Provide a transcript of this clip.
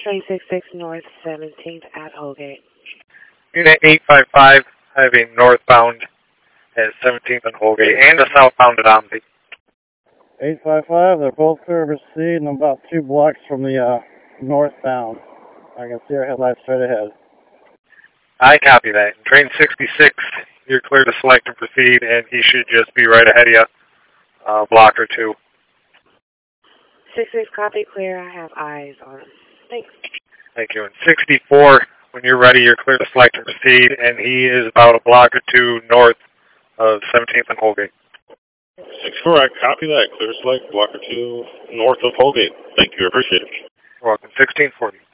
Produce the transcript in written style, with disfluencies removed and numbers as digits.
train 66 North 17th at Holgate. Unit 855, having northbound at 17th and Holgate, and a southbound at Omni. 855, they're both clear to proceed, and I'm about 2 blocks from the northbound. I can see our headlights straight ahead. I copy that. Train 66, you're clear to select and proceed, and he should just be right ahead of you, a block or two. 66, copy, clear. I have eyes on him. Thanks. Thank you. And 64, when you're ready, you're clear to select and proceed, and he is about a block or two north of 17th and Holgate. 64, I copy that. Clear to select, block or two north of Holgate. Thank you. I appreciate it. You're welcome. 1640.